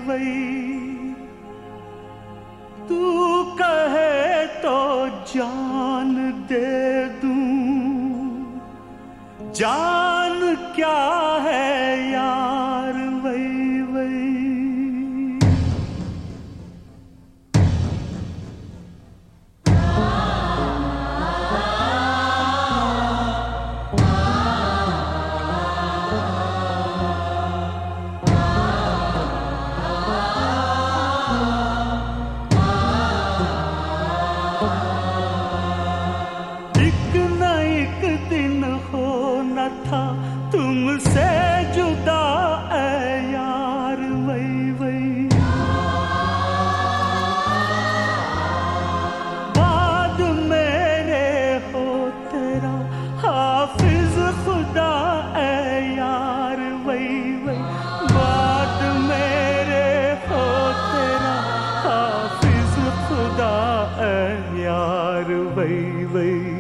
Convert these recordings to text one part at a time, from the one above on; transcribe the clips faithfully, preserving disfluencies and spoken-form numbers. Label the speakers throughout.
Speaker 1: वही तू कहे तो जान दे दूं, जान क्या है यार वही वही। था तुमसे जुदा ऐ यार वही वही, बाद मेरे हो तेरा हाफिज खुदा ऐ यार वही वही, बाद मेरे हो तेरा हाफिज खुदा ऐ यार वही वही।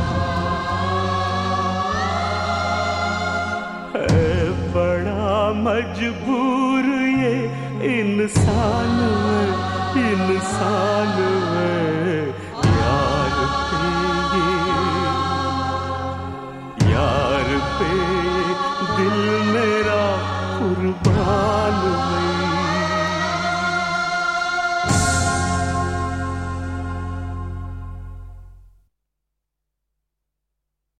Speaker 1: बड़ा मजबूर ये इंसान है, इंसान है यार पे ये, यार पे दिल मेरा कुर्बान है।